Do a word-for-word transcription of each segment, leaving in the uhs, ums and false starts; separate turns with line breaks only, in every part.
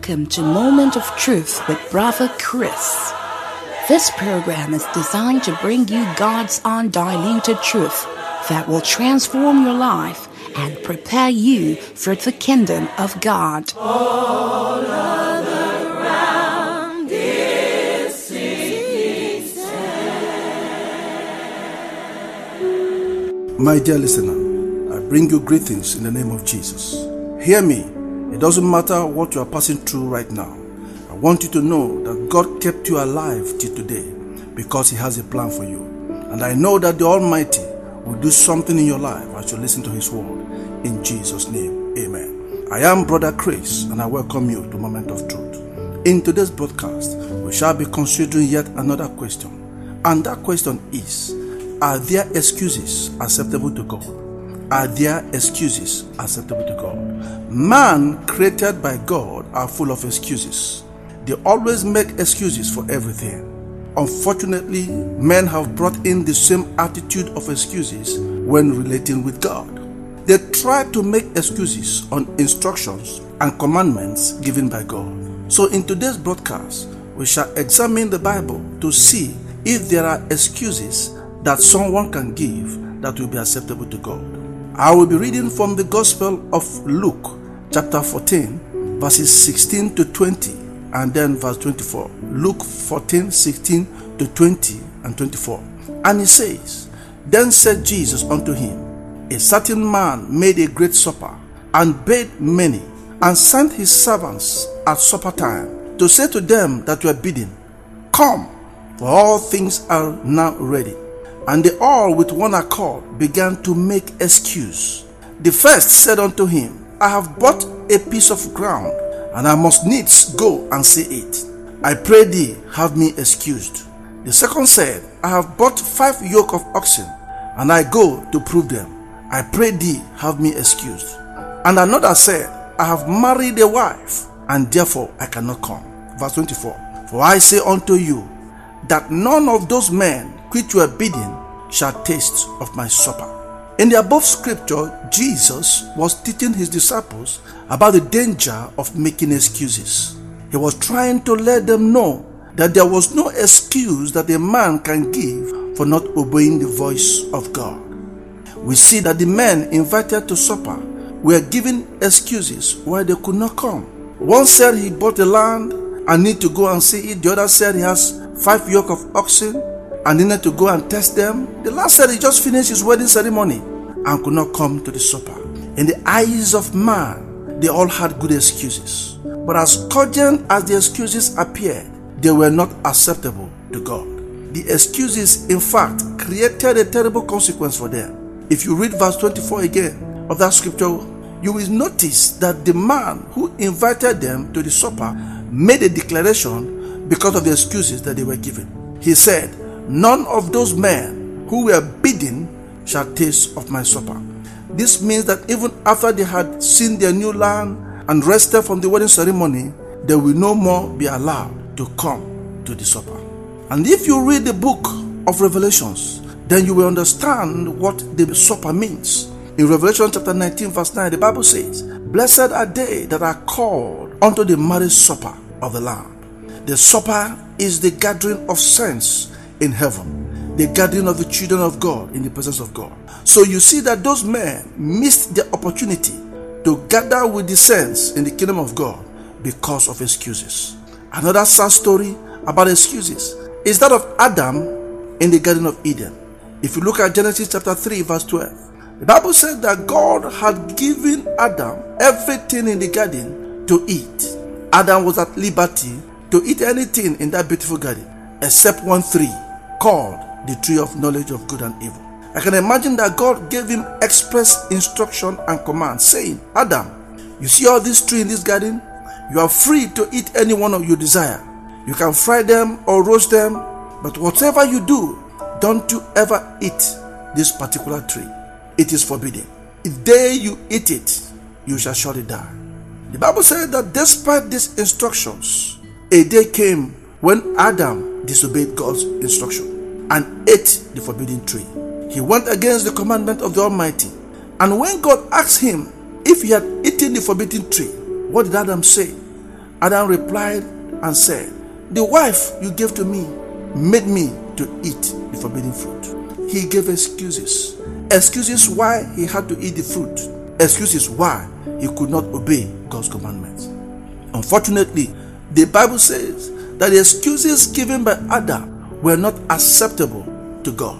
Welcome to Moment of Truth with Brother Chris. This program is designed to bring you God's undiluted truth that will transform your life and prepare you for the kingdom of God.
All other ground is sinking sand.
My dear listener, I bring you greetings in the name of Jesus. Hear me. It doesn't matter what you are passing through right now. I want you to know that God kept you alive till today because He has a plan for you. And I know that the Almighty will do something in your life as you listen to His word. In Jesus' name, amen. I am Brother Chris and I welcome you to Moment of Truth. In today's broadcast, we shall be considering yet another question. And that question is, are there excuses acceptable to God? Are there excuses acceptable to God? Man created by God are full of excuses. They always make excuses for everything. Unfortunately, men have brought in the same attitude of excuses when relating with God. They try to make excuses on instructions and commandments given by God. So in today's broadcast, we shall examine the Bible to see if there are excuses that someone can give that will be acceptable to God. I will be reading from the Gospel of Luke, chapter fourteen, verses sixteen to twenty, and then verse twenty-four. Luke fourteen, sixteen to twenty and twenty-four. And it says, Then said Jesus unto him, A certain man made a great supper, and bade many, and sent his servants at supper time to say to them that were bidden, Come, for all things are now ready. And they all with one accord began to make excuse. The first said unto him, I have bought a piece of ground, and I must needs go and see it. I pray thee, have me excused. The second said, I have bought five yoke of oxen, and I go to prove them. I pray thee, have me excused. And another said, I have married a wife, and therefore I cannot come. Verse twenty-four. For I say unto you, that none of those men which were bidden shall taste of my supper. In the above scripture, Jesus was teaching his disciples about the danger of making excuses. He was trying to let them know that there was no excuse that a man can give for not obeying the voice of God. We see that the men invited to supper were given excuses why they could not come. One said he bought a land and need to go and see it. The other said he has five yoke of oxen and needed to go and test them. The last said he just finished his wedding ceremony and could not come to the supper. In the eyes of man, they all had good excuses. But as cogent as the excuses appeared, they were not acceptable to God. The excuses, in fact, created a terrible consequence for them. If you read verse twenty-four again of that scripture, you will notice that the man who invited them to the supper made a declaration because of the excuses that they were given. He said, None of those men who were bidden shall taste of my supper. This means that even after they had seen their new land and rested from the wedding ceremony, they will no more be allowed to come to the supper. And if you read the book of Revelations, then you will understand what the supper means. In Revelation chapter nineteen verse nine, the Bible says, Blessed are they that are called unto the marriage supper of the Lamb. The supper is the gathering of saints in heaven, the gathering of the children of God in the presence of God. So you see that those men missed the opportunity to gather with the saints in the kingdom of God because of excuses. Another sad story about excuses is that of Adam in the Garden of Eden. If you look at Genesis chapter three verse twelve, the Bible said that God had given Adam everything in the garden to eat. Adam was at liberty to eat anything in that beautiful garden except one tree called the tree of knowledge of good and evil. I can imagine that God gave him express instruction and command saying, Adam, you see all these trees in this garden? You are free to eat any one of your desire. You can fry them or roast them, but whatever you do, don't you ever eat this particular tree. It is forbidden. If day you eat it, you shall surely die. The Bible said that despite these instructions, a day came when Adam disobeyed God's instruction and ate the forbidden tree. He went against the commandment of the Almighty. And when God asked him if he had eaten the forbidden tree, what did Adam say? Adam replied and said, "The wife you gave to me made me to eat the forbidden fruit." He gave excuses. Excuses why he had to eat the fruit. Excuses why he could not obey God's commandments. Unfortunately, the Bible says that the excuses given by Adam were not acceptable to God.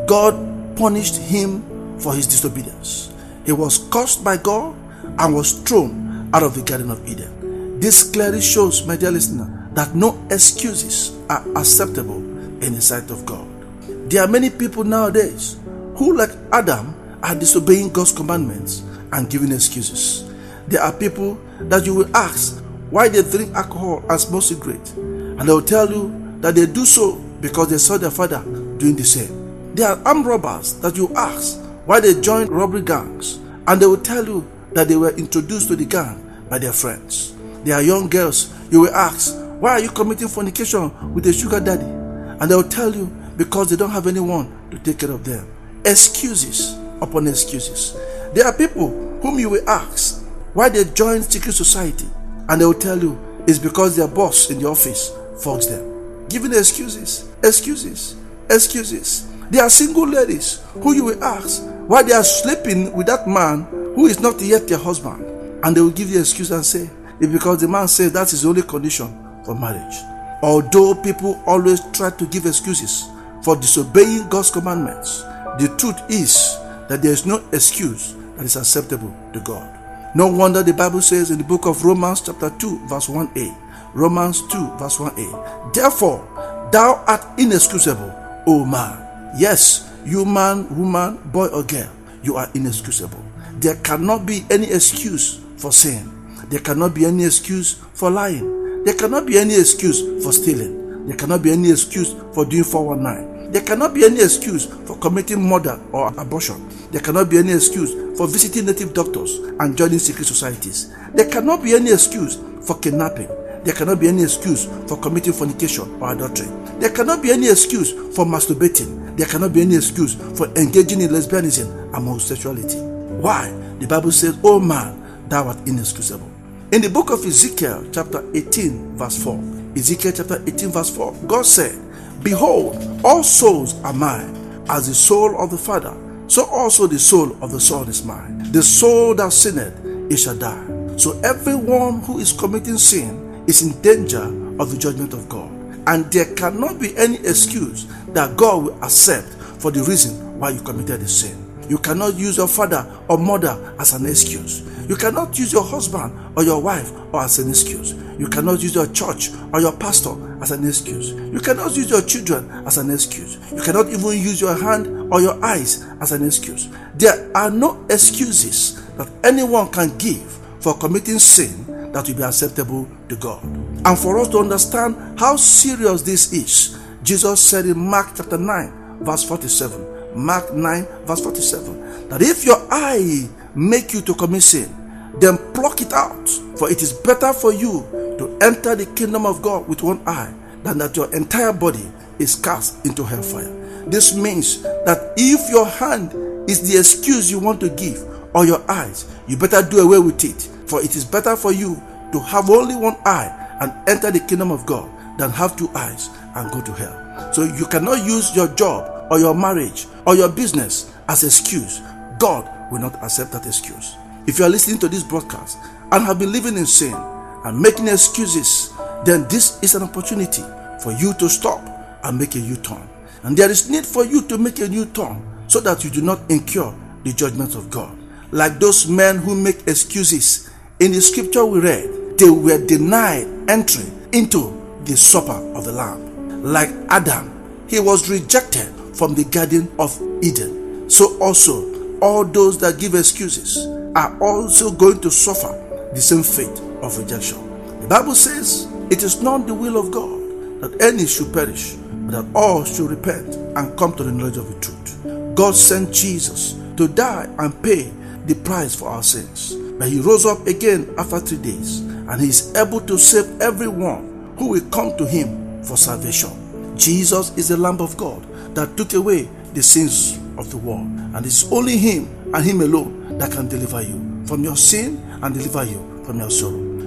God punished him for his disobedience. He was cursed by God and was thrown out of the Garden of Eden. This clearly shows, my dear listener, that no excuses are acceptable in the sight of God. There are many people nowadays who, like Adam, are disobeying God's commandments and giving excuses. There are people that you will ask why they drink alcohol and smoke cigarette, and they will tell you that they do so because they saw their father doing the same. There are armed robbers that you ask why they joined robbery gangs, and they will tell you that they were introduced to the gang by their friends. There are young girls you will ask, why are you committing fornication with a sugar daddy? And they will tell you because they don't have anyone to take care of them. Excuses upon excuses. There are people whom you will ask why they joined secret society, and they will tell you it's because their boss in the office forced them. Giving excuses, excuses, excuses. There are single ladies who you will ask why they are sleeping with that man who is not yet their husband, and they will give you excuse and say it's because the man says that's his only condition for marriage. Although people always try to give excuses for disobeying God's commandments, the truth is that there is no excuse that is acceptable to God. No wonder the Bible says in the book of Romans chapter two verse one a, Romans two verse one a, therefore thou art inexcusable, O man. Yes, you man, woman, boy or girl, you are inexcusable. There cannot be any excuse for sin. There cannot be any excuse for lying. There cannot be any excuse for stealing. There cannot be any excuse for doing four one nine. There cannot be any excuse for committing murder or abortion. There cannot be any excuse for visiting native doctors and joining secret societies. There cannot be any excuse for kidnapping. There cannot be any excuse for committing fornication or adultery. There cannot be any excuse for masturbating. There cannot be any excuse for engaging in lesbianism and homosexuality. Why? The Bible says, "O man, thou art inexcusable." In the book of Ezekiel chapter eighteen verse four, Ezekiel chapter eighteen verse four, God said, "Behold, all souls are mine, as the soul of the Father, so also the soul of the Son is mine. The soul that sinneth, it shall die." So everyone who is committing sin is in danger of the judgment of God. And there cannot be any excuse that God will accept for the reason why you committed the sin. You cannot use your father or mother as an excuse. You cannot use your husband or your wife or as an excuse. You cannot use your church or your pastor as an excuse. You cannot use your children as an excuse. You cannot even use your hand or your eyes as an excuse. There are no excuses that anyone can give for committing sin that will be acceptable to God. And for us to understand how serious this is, Jesus said in Mark chapter nine verse forty-seven, Mark nine verse forty-seven, that if your eye make you to commit sin, then pluck it out, for it is better for you to enter the kingdom of God with one eye than that your entire body is cast into hellfire. This means that if your hand is the excuse you want to give, or your eyes, you better do away with it, for it is better for you to have only one eye and enter the kingdom of God than have two eyes and go to hell. So you cannot use your job or your marriage or your business as excuse. God will not accept that excuse. If you are listening to this broadcast and have been living in sin and making excuses, then this is an opportunity for you to stop and make a U-turn. And there is need for you to make a U-turn so that you do not incur the judgment of God. Like those men who make excuses in the scripture we read, they were denied entry into the supper of the Lamb. Like Adam, he was rejected from the Garden of Eden. So also, all those that give excuses are also going to suffer the same fate of rejection. The Bible says, it is not the will of God that any should perish, but that all should repent and come to the knowledge of the truth. God sent Jesus to die and pay the price for our sins. But he rose up again after three days, and he is able to save everyone who will come to him for salvation. Jesus is the Lamb of God that took away the sins of the world, and it's only him and him alone that can deliver you from your sin and deliver you from your sorrow.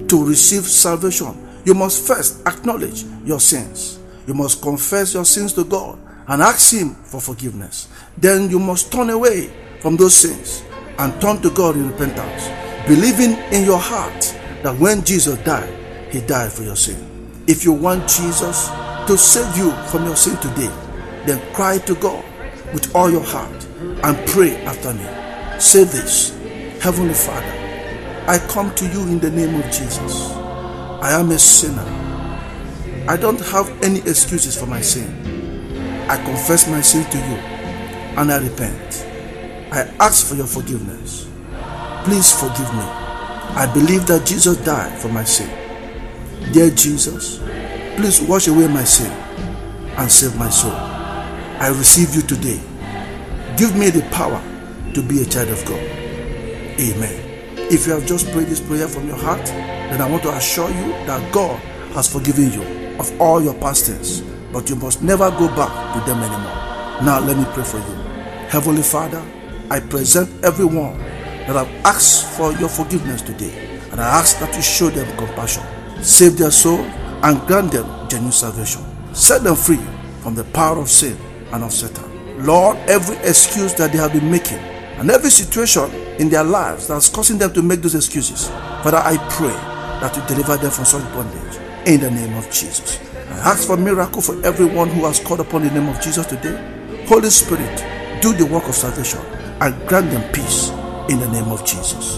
To receive salvation, you must first acknowledge your sins. You must confess your sins to God and ask Him for forgiveness. Then you must turn away from those sins and turn to God in repentance, believing in your heart that when Jesus died, He died for your sin. If you want Jesus to save you from your sin today, then cry to God with all your heart and pray after me. Say this: Heavenly Father, I come to you in the name of Jesus. I am a sinner. I don't have any excuses for my sin. I confess my sin to you and I repent. I ask for your forgiveness. Please forgive me. I believe that Jesus died for my sin. Dear Jesus, please wash away my sin and save my soul. I receive you today. Give me the power to be a child of God. Amen. If you have just prayed this prayer from your heart, then I want to assure you that God has forgiven you of all your past sins, but you must never go back to them anymore. Now let me pray for you. Heavenly Father, I present everyone that have asked for your forgiveness today, and I ask that you show them compassion, save their soul, and grant them genuine salvation. Set them free from the power of sin and of Satan. Lord, every excuse that they have been making and every situation in their lives that's causing them to make those excuses, Father, I pray that you deliver them from such bondage in the name of Jesus. I ask for miracle for everyone who has called upon the name of Jesus today. Holy Spirit, do the work of salvation and grant them peace in the name of Jesus.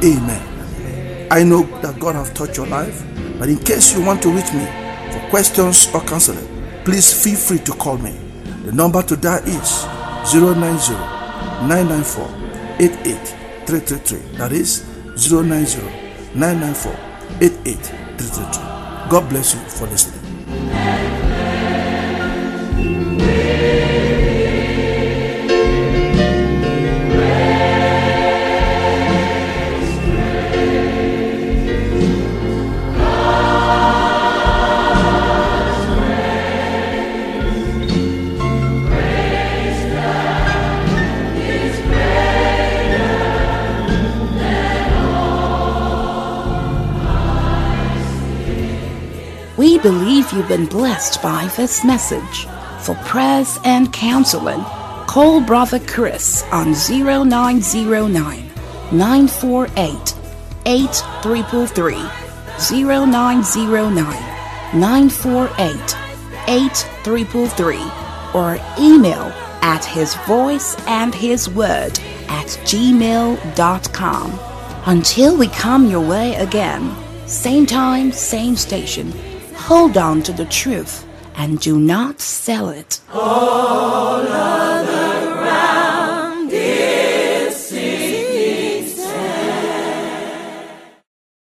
Amen. I know that God has touched your life, but in case you want to reach me for questions or counseling, please feel free to call me. The number to dial is zero nine zero, nine nine four, eight eight three three three. That is zero nine zero, nine nine four, eight eight three three three. God bless you for listening.
We believe you've been blessed by this message. For prayers and counseling, call Brother Chris on zero nine zero nine, nine four eight, eight three three, zero nine zero nine, nine four eight, eight three three, or email at hisvoiceandhisword at gmail dot com. Until we come your way again, same time, same station, hold on to the truth and do not sell it.
All other